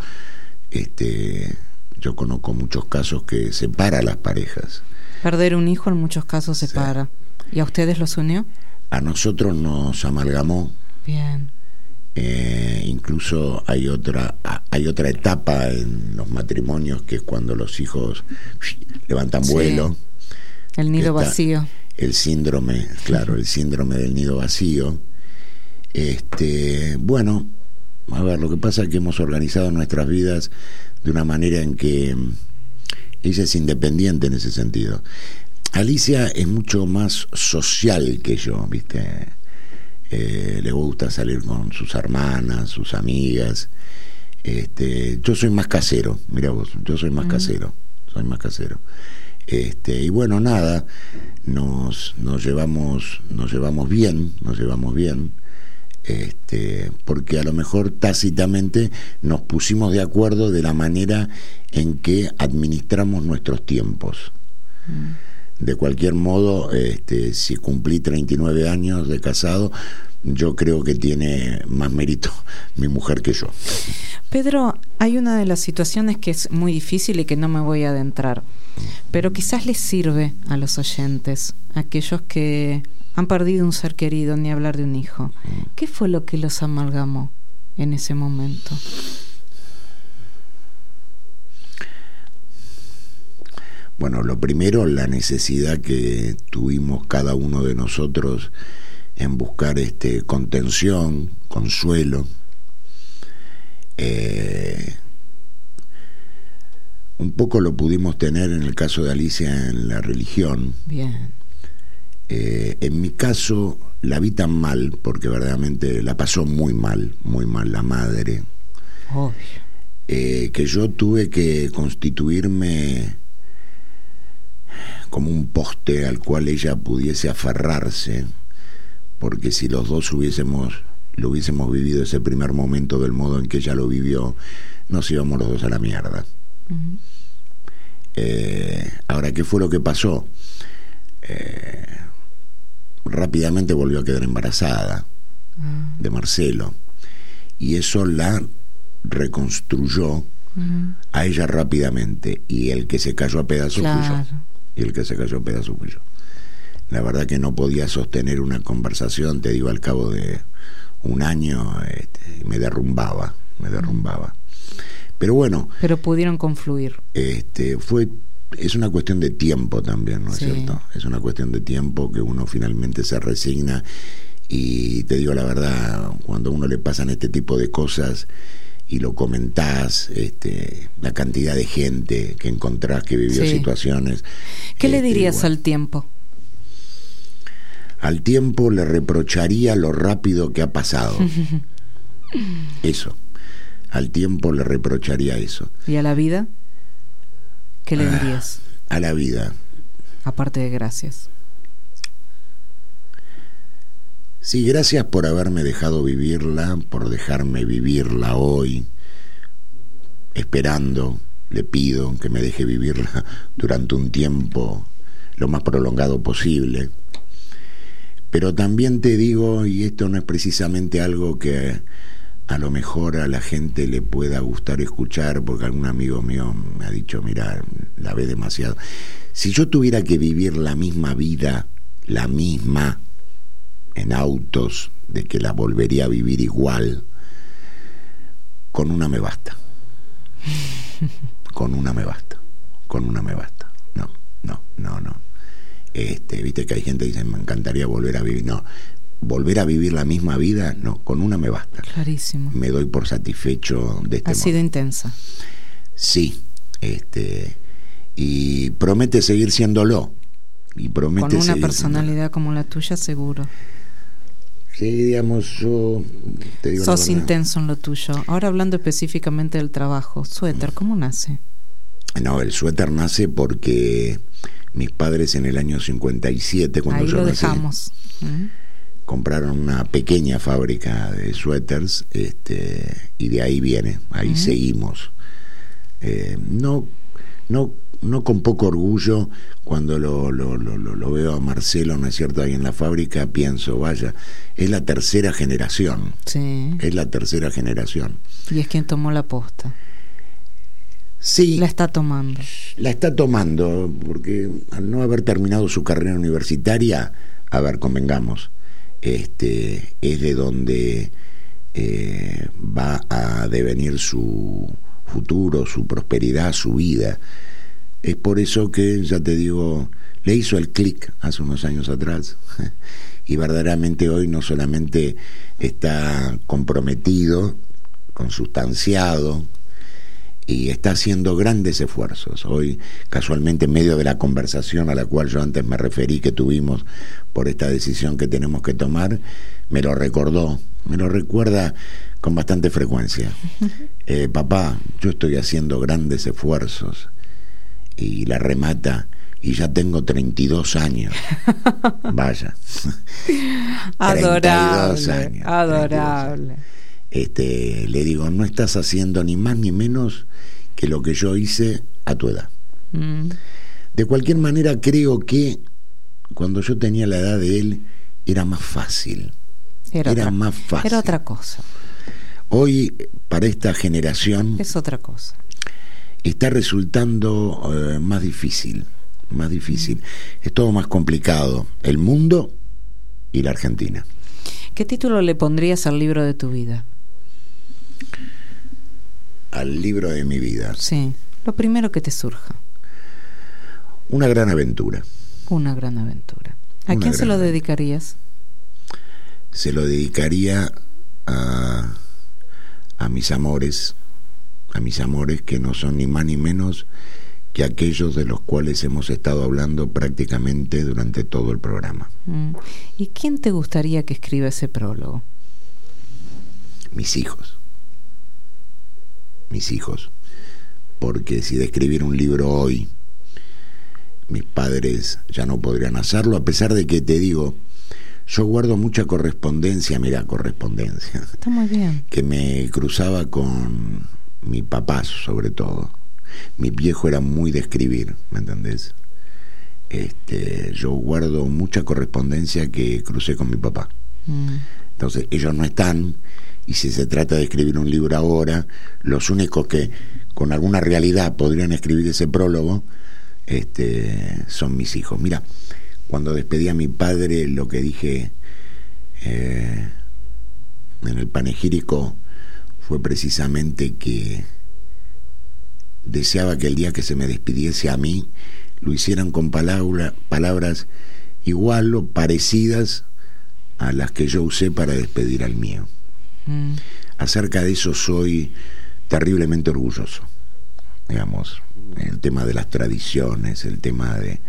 yo conozco muchos casos que separa a las parejas. Perder un hijo en muchos casos separa. ¿Y a ustedes los unió? A nosotros nos amalgamó. Bien. Incluso hay otra etapa en los matrimonios, que es cuando los hijos levantan vuelo. El nido vacío. El síndrome del nido vacío. Bueno, A ver, lo que pasa es que hemos organizado nuestras vidas de una manera en que ella es independiente en ese sentido. Alicia es mucho más social que yo, ¿viste? Le gusta salir con sus hermanas, sus amigas. Yo soy más casero, mira vos, yo soy más casero. Y bueno, nada, nos llevamos bien, porque a lo mejor tácitamente nos pusimos de acuerdo de la manera en que administramos nuestros tiempos. De cualquier modo, si cumplí 39 años de casado, yo creo que tiene más mérito mi mujer que yo. Pedro, hay una de las situaciones que es muy difícil y que no me voy a adentrar, pero quizás les sirve a los oyentes, a aquellos que han perdido un ser querido, ni hablar de un hijo. ¿Qué fue lo que los amalgamó en ese momento? Bueno, lo primero, la necesidad que tuvimos cada uno de nosotros en buscar contención, consuelo. Un poco lo pudimos tener en el caso de Alicia en la religión. Bien. En mi caso la vi tan mal, porque verdaderamente la pasó muy mal la madre. Obvio. Que yo tuve que constituirme como un poste al cual ella pudiese aferrarse, porque si los dos lo hubiésemos vivido ese primer momento del modo en que ella lo vivió, nos íbamos los dos a la mierda. Ahora, ¿qué fue lo que pasó? Rápidamente volvió a quedar embarazada de Marcelo, y eso la reconstruyó a ella rápidamente, y el que se cayó a pedazos fui yo. La verdad que no podía sostener una conversación, te digo, al cabo de un año me derrumbaba. Pero bueno. Pero pudieron confluir. Es una cuestión de tiempo también, ¿no es cierto? Es una cuestión de tiempo que uno finalmente se resigna, y te digo la verdad, cuando a uno le pasan este tipo de cosas y lo comentás, la cantidad de gente que encontrás que vivió situaciones. ¿Qué le dirías al tiempo? Al tiempo le reprocharía lo rápido que ha pasado. Eso. Al tiempo le reprocharía eso. ¿Y a la vida? ¿Qué le dirías? A la vida. Aparte de gracias. Sí, gracias por haberme dejado vivirla, por dejarme vivirla hoy, esperando, le pido que me deje vivirla durante un tiempo lo más prolongado posible. Pero también te digo, y esto no es precisamente algo que a lo mejor a la gente le pueda gustar escuchar, porque algún amigo mío me ha dicho, mira, la ve demasiado. Si yo tuviera que vivir la misma vida, la misma, en autos, de que la volvería a vivir igual, con una me basta. Con una me basta. No. Viste que hay gente que dice, me encantaría volver a vivir. No, volver a vivir la misma vida, no, con una me basta. Clarísimo. Me doy por satisfecho de este modo. Ha sido intensa. Sí, y promete seguir siéndolo. Y promete con una seguir personalidad como la tuya, seguro. Sí, digamos, yo te digo, sos intenso en lo tuyo. Ahora hablando específicamente del trabajo, Suéter, ¿cómo nace? No, el Suéter nace porque mis padres en el año 57, cuando ahí yo lo nací, dejamos. compraron una pequeña fábrica de suéteres, y de ahí viene, ahí seguimos. No con poco orgullo, cuando lo veo a Marcelo, ¿no es cierto?, ahí en la fábrica, pienso, vaya, es la tercera generación. Sí. Es la tercera generación. Y es quien tomó la posta. Sí. La está tomando, porque al no haber terminado su carrera universitaria, a ver, convengamos, es de donde va a devenir su futuro, su prosperidad, su vida. Es por eso que, ya te digo, le hizo el clic hace unos años atrás, y verdaderamente hoy no solamente está comprometido consustanciado, y está haciendo grandes esfuerzos. Hoy, casualmente, en medio de la conversación a la cual yo antes me referí que tuvimos por esta decisión que tenemos que tomar, me lo recuerda con bastante frecuencia. Papá, yo estoy haciendo grandes esfuerzos, y la remata, y ya tengo 32 años. Vaya. Adorable. 32 años. Adorable. 32 años. Le digo, no estás haciendo ni más ni menos que lo que yo hice a tu edad. De cualquier manera, creo que cuando yo tenía la edad de él era más fácil. Era más fácil. Era otra cosa. Hoy, para esta generación, es otra cosa. Está resultando más difícil. Es todo más complicado. El mundo y la Argentina. ¿Qué título le pondrías al libro de tu vida? Al libro de mi vida. Sí, lo primero que te surja. Una gran aventura. Una gran aventura. ¿A quién se lo dedicarías? Se lo dedicaría a mis amores. A mis amores, que no son ni más ni menos que aquellos de los cuales hemos estado hablando prácticamente durante todo el programa. ¿Y quién te gustaría que escriba ese prólogo? Mis hijos. Porque si de escribir un libro hoy, mis padres ya no podrían hacerlo, a pesar de que, te digo, yo guardo mucha correspondencia. Está muy bien. Que me cruzaba con mi papá, sobre todo. Mi viejo era muy de escribir, ¿me entendés? Yo guardo mucha correspondencia que crucé con mi papá. Entonces, ellos no están, y si se trata de escribir un libro ahora, los únicos que con alguna realidad podrían escribir ese prólogo son mis hijos. Mira, cuando despedí a mi padre, lo que dije en el panegírico fue precisamente que deseaba que el día que se me despidiese a mí lo hicieran con palabras igual o parecidas a las que yo usé para despedir al mío. Acerca de eso soy terriblemente orgulloso. Digamos, el tema de las tradiciones, el tema de...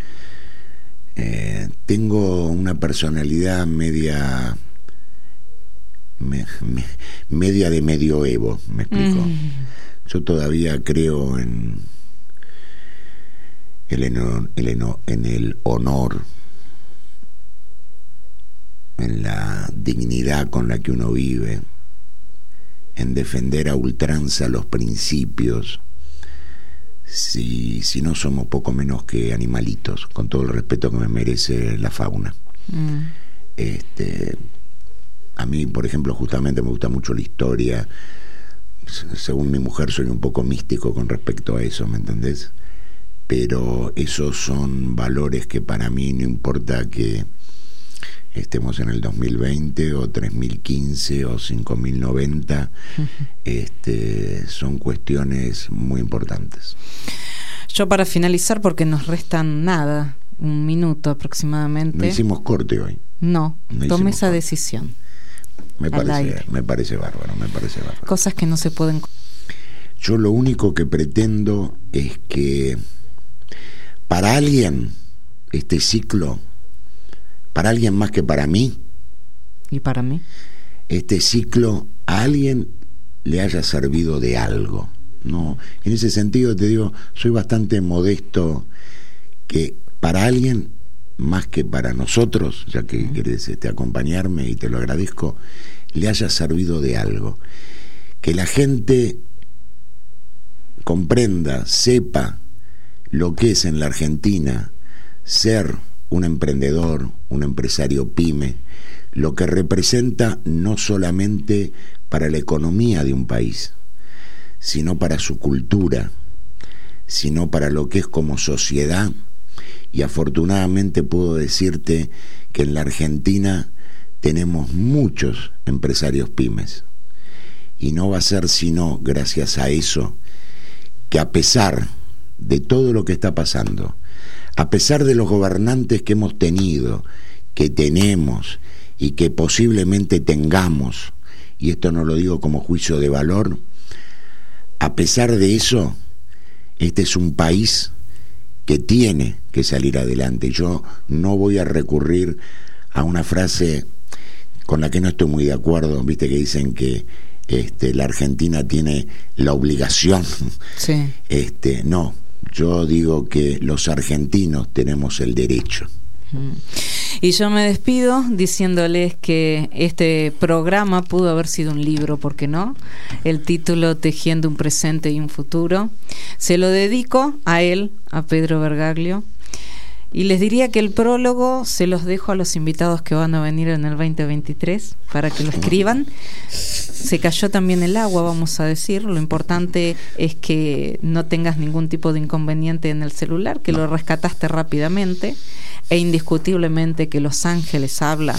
tengo una personalidad media de medioevo, ¿me explico? Yo todavía creo en el honor, en la dignidad con la que uno vive, en defender a ultranza los principios, si no somos poco menos que animalitos, con todo el respeto que me merece la fauna. A mí, por ejemplo, justamente me gusta mucho la historia. Según mi mujer, soy un poco místico con respecto a eso, ¿me entendés? Pero esos son valores que para mí, no importa que estemos en el 2020 o 3015 o 5090, son cuestiones muy importantes. Yo, para finalizar, porque nos restan nada, 1 minuto aproximadamente. No hicimos corte hoy. No tomé esa decisión. Me parece bárbaro. Cosas que no se pueden... Yo lo único que pretendo es que para alguien este ciclo, para alguien más que para mí, y para mí, este ciclo a alguien le haya servido de algo. No, en ese sentido te digo, soy bastante modesto, que para alguien más que para nosotros, ya que querés acompañarme y te lo agradezco, le haya servido de algo. Que la gente comprenda, sepa lo que es en la Argentina ser un emprendedor, un empresario pyme, lo que representa no solamente para la economía de un país, sino para su cultura, sino para lo que es como sociedad. Y afortunadamente puedo decirte que en la Argentina tenemos muchos empresarios pymes, y no va a ser sino gracias a eso que, a pesar de todo lo que está pasando, a pesar de los gobernantes que hemos tenido, que tenemos y que posiblemente tengamos y esto no lo digo como juicio de valor, a pesar de eso, este es un país que tiene que salir adelante. Yo no voy a recurrir a una frase con la que no estoy muy de acuerdo, viste que dicen que la Argentina tiene la obligación. Sí. No, yo digo que los argentinos tenemos el derecho. Y yo me despido diciéndoles que este programa pudo haber sido un libro, ¿por qué no? El título Tejiendo un presente y un futuro. Se lo dedico a él, a Pedro Bergaglio. Y les diría que el prólogo se los dejo a los invitados que van a venir en el 2023 para que lo escriban. Se cayó también el agua, vamos a decir. Lo importante es que no tengas ningún tipo de inconveniente en el celular, que lo rescataste rápidamente. E indiscutiblemente que los ángeles hablan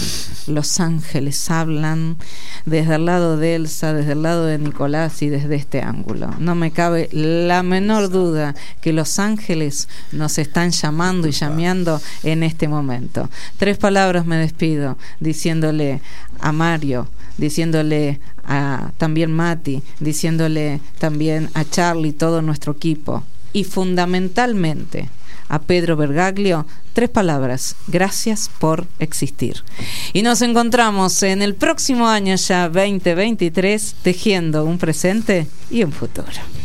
desde el lado de Elsa, desde el lado de Nicolás y desde este ángulo. No me cabe la menor duda que los ángeles nos están llamando y llameando en este momento. 3 palabras me despido, diciéndole a Mario, diciéndole a también Mati, diciéndole también a Charlie, todo nuestro equipo, y fundamentalmente a Pedro Bergaglio, 3 palabras: gracias por existir. Y nos encontramos en el próximo año ya 2023 tejiendo un presente y un futuro.